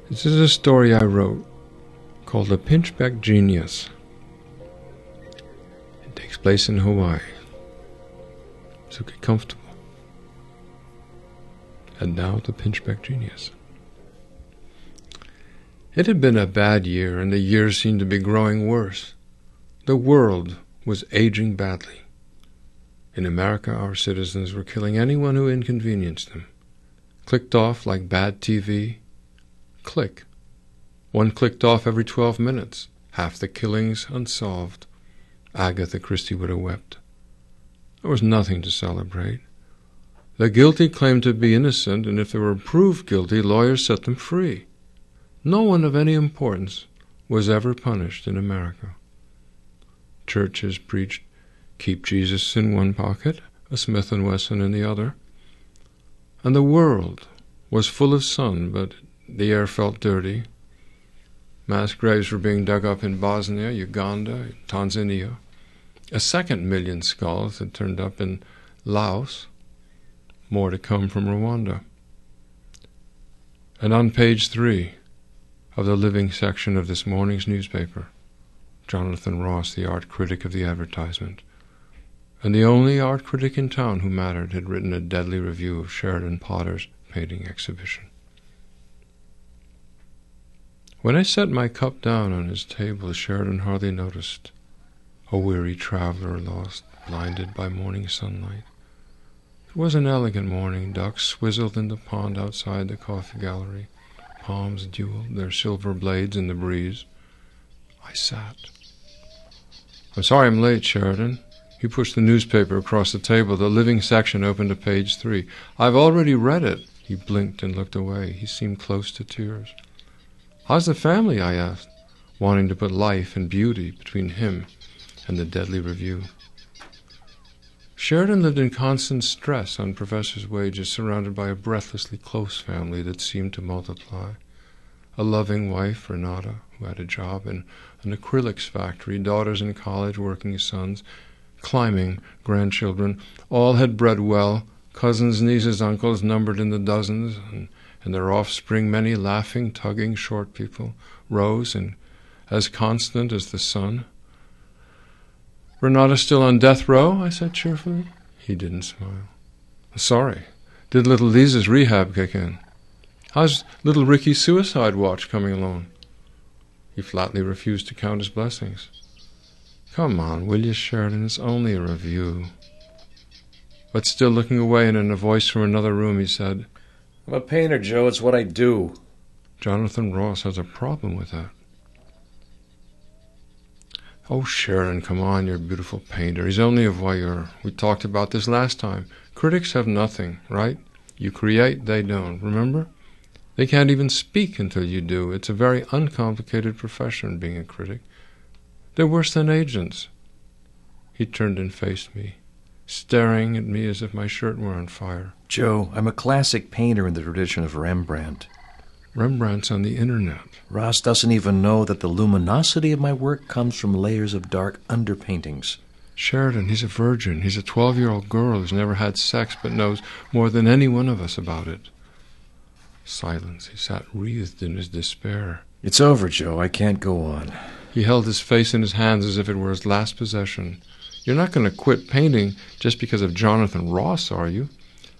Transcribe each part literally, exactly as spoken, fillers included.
This is a story I wrote called The Pinchbeck Genius. It takes place in Hawaii. So get comfortable. And now The Pinchbeck Genius. It had been a bad year, and the years seemed to be growing worse. The world was aging badly. In America, our citizens were killing anyone who inconvenienced them. Clicked off like bad T V. Click. One clicked off every twelve minutes. Half the killings unsolved. Agatha Christie would have wept. There was nothing to celebrate. The guilty claimed to be innocent, and if they were proved guilty, lawyers set them free. No one of any importance was ever punished in America. Churches preached, keep Jesus in one pocket, a Smith and Wesson in the other. And the world was full of sun, but the air felt dirty. Mass graves were being dug up in Bosnia, Uganda, Tanzania. A second million skulls had turned up in Laos. More to come from Rwanda. And on page three of the living section of this morning's newspaper, Jonathan Ross, the art critic of the advertisement, and the only art critic in town who mattered, had written a deadly review of Sheridan Potter's painting exhibition. When I set my cup down on his table, Sheridan hardly noticed, a weary traveler lost, blinded by morning sunlight. It was an elegant morning. Ducks swizzled in the pond outside the coffee gallery. Palms jeweled their silver blades in the breeze. I sat. I'm sorry I'm late, Sheridan. He pushed the newspaper across the table. The living section opened to page three. I've already read it. He blinked and looked away. He seemed close to tears. How's the family? I asked, wanting to put life and beauty between him and the deadly review. Sheridan lived in constant stress on professors' wages, surrounded by a breathlessly close family that seemed to multiply. A loving wife, Renata, who had a job in an acrylics factory, daughters in college, working sons, climbing grandchildren. All had bred well, cousins, nieces, uncles numbered in the dozens, and and their offspring, many laughing, tugging, short people, rose and as constant as the sun. Renata still on death row? I said cheerfully. He didn't smile. Sorry. Did little Lisa's rehab kick in? How's little Ricky's suicide watch coming along? He flatly refused to count his blessings. Come on, will you, Sheridan? It's only a review. But still looking away, and in a voice from another room, he said, I'm a painter, Joe. It's what I do. Jonathan Ross has a problem with that. Oh, Sheridan, come on, you're a beautiful painter. He's only a voyeur. We talked about this last time. Critics have nothing, right? You create, they don't. Remember? They can't even speak until you do. It's a very uncomplicated profession, being a critic. They're worse than agents. He turned and faced me, staring at me as if my shirt were on fire. Joe, I'm a classic painter in the tradition of Rembrandt. Rembrandt's on the internet. Ross doesn't even know that the luminosity of my work comes from layers of dark underpaintings. Sheridan, he's a virgin. He's a twelve-year-old girl who's never had sex but knows more than any one of us about it. Silence. He sat wreathed in his despair. It's over, Joe. I can't go on. He held his face in his hands as if it were his last possession. You're not going to quit painting just because of Jonathan Ross, are you?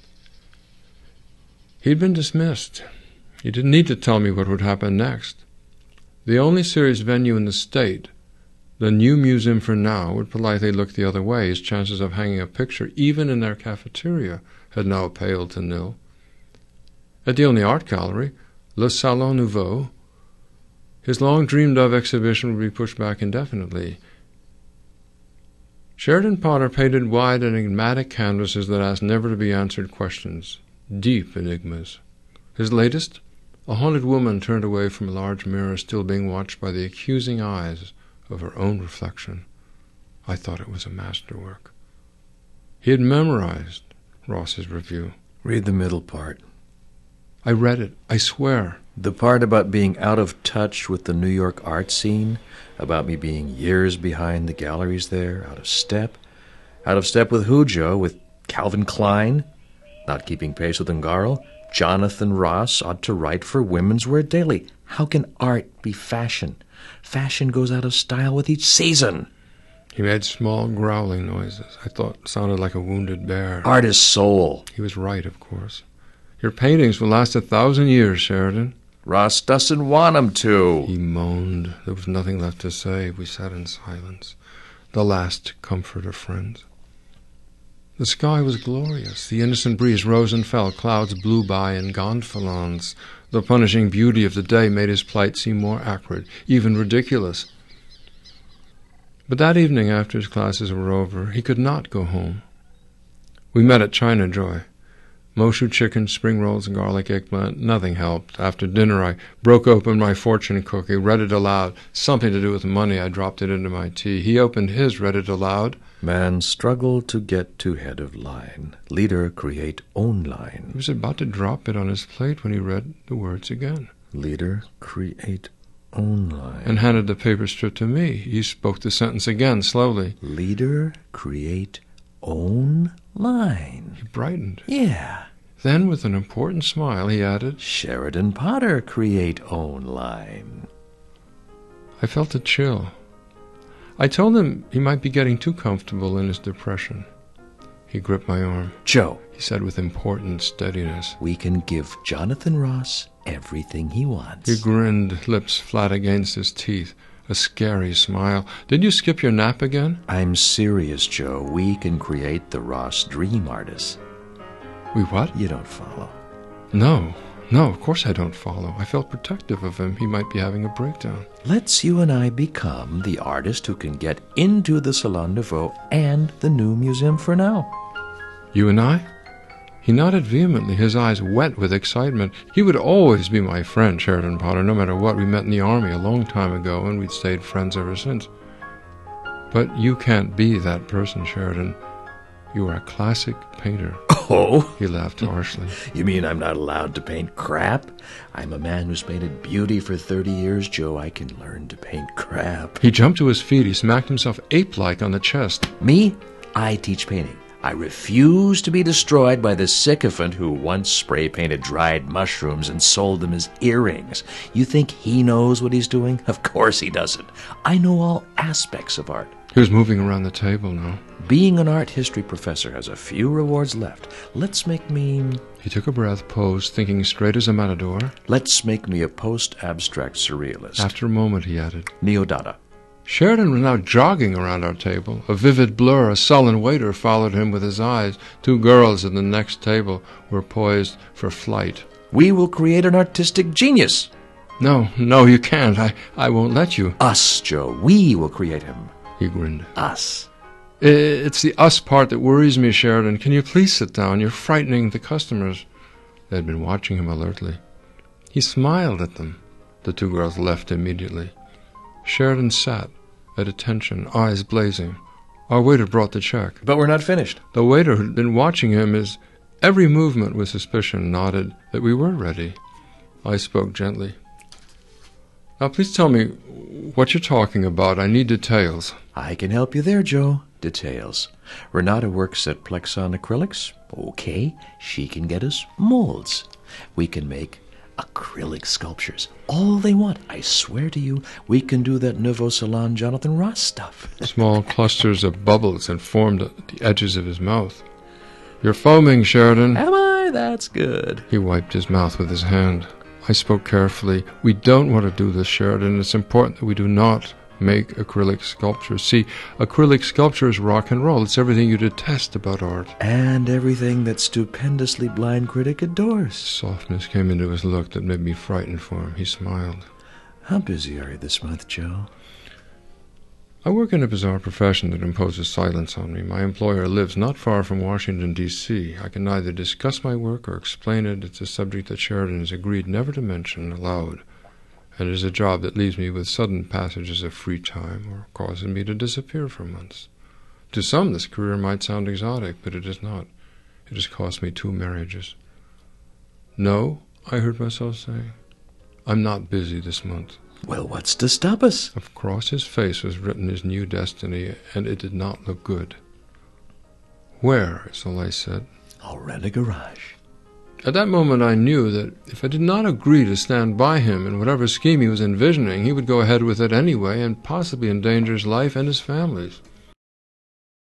He'd been dismissed. He didn't need to tell me what would happen next. The only serious venue in the state, the New Museum for Now, would politely look the other way. His chances of hanging a picture, even in their cafeteria, had now paled to nil. At the only art gallery, Le Salon Nouveau, his long-dreamed-of exhibition would be pushed back indefinitely. Sheridan Potter painted wide, enigmatic canvases that asked never-to-be-answered questions, deep enigmas. His latest, a haunted woman turned away from a large mirror, still being watched by the accusing eyes of her own reflection. I thought it was a masterwork. He had memorized Ross's review. Read the middle part. I read it, I swear. The part about being out of touch with the New York art scene, about me being years behind the galleries there, out of step. Out of step with who, Joe? With Calvin Klein? Not keeping pace with Ungaro? Jonathan Ross ought to write for Women's Wear Daily. How can art be fashion? Fashion goes out of style with each season. He made small growling noises I thought sounded like a wounded bear. Art is soul. He was right, of course. Your paintings will last a thousand years, Sheridan. Ross doesn't want 'em to. He moaned. There was nothing left to say. We sat in silence, the last comfort of friends. The sky was glorious. The innocent breeze rose and fell. Clouds blew by in gonfalons. The punishing beauty of the day made his plight seem more acrid, even ridiculous. But that evening, after his classes were over, he could not go home. We met at China Joy. Moshu chicken, spring rolls, and garlic eggplant. Nothing helped. After dinner, I broke open my fortune cookie, read it aloud. Something to do with money. I dropped it into my tea. He opened his, read it aloud. Man struggle to get to head of line. Leader create own line. He was about to drop it on his plate when he read the words again. Leader create own line. And handed the paper strip to me. He spoke the sentence again, slowly. Leader create own line. He brightened. Yeah. Then, with an important smile, he added, Sheridan Potter create own line. I felt a chill. I told him he might be getting too comfortable in his depression. He gripped my arm. Joe, He said with important steadiness. we can give Jonathan Ross everything he wants. He grinned, lips flat against his teeth, a scary smile. Did you skip your nap again? I'm serious, Joe. We can create the Ross Dream Artist. We what? You don't follow. No, no, of course I don't follow. I felt protective of him. He might be having a breakdown. Let's you and I become the artist who can get into the Salon Nouveau and the new Museum for Now. You and I? He nodded vehemently, his eyes wet with excitement. He would always be my friend, Sheridan Potter, no matter what. We met in the army a long time ago, and we'd stayed friends ever since. But you can't be that person, Sheridan. You are a classic painter. Oh? He laughed harshly. You mean I'm not allowed to paint crap? I'm a man who's painted beauty for thirty years, Joe. I can learn to paint crap. He jumped to his feet. He smacked himself ape-like on the chest. Me? I teach painting. I refuse to be destroyed by the sycophant who once spray-painted dried mushrooms and sold them as earrings. You think he knows what he's doing? Of course he doesn't. I know all aspects of art. He was moving around the table now. Being an art history professor has a few rewards left. Let's make me... He took a breath, posed, thinking straight as a matador. Let's make me a post-abstract surrealist. After a moment, he added, Neo-Dada. Sheridan was now jogging around our table. A vivid blur, a sullen waiter followed him with his eyes. Two girls at the next table were poised for flight. We will create an artistic genius. No, no, you can't. I, I won't let you. Us, Joe. We will create him. He grinned. Us. It's the us part that worries me, Sheridan. Can you please sit down? You're frightening the customers. They had been watching him alertly. He smiled at them. The two girls left immediately. Sheridan sat at attention, eyes blazing. Our waiter brought the check. But we're not finished. The waiter who'd been watching him, his every movement with suspicion, nodded that we were ready. I spoke gently. Now please tell me what you're talking about. I need details. I can help you there, Joe. Details. Renata works at Plexon Acrylics. Okay, she can get us molds. We can make acrylic sculptures. All they want. I swear to you, we can do that Nouveau Salon Jonathan Ross stuff. Small clusters of bubbles had formed at the edges of his mouth. You're foaming, Sheridan. Am I? That's good. He wiped his mouth with his hand. I spoke carefully. We don't want to do this, Sheridan. It's important that we do not make acrylic sculptures. See, acrylic sculpture is rock and roll. It's everything you detest about art. And everything that stupendously blind critic adores. Softness came into his look that made me frightened for him. He smiled. How busy are you this month, Joe? I work in a bizarre profession that imposes silence on me. My employer lives not far from Washington, D C I can neither discuss my work or explain it. It's a subject that Sheridan has agreed never to mention aloud. And it is a job that leaves me with sudden passages of free time or causes me to disappear for months. To some, this career might sound exotic, but it is not. It has cost me two marriages. No, I heard myself saying, I'm not busy this month. Well, what's to stop us? Across his face was written his new destiny, and it did not look good. Where, is all I said. I'll rent a garage. At that moment I knew that if I did not agree to stand by him in whatever scheme he was envisioning, he would go ahead with it anyway and possibly endanger his life and his family's.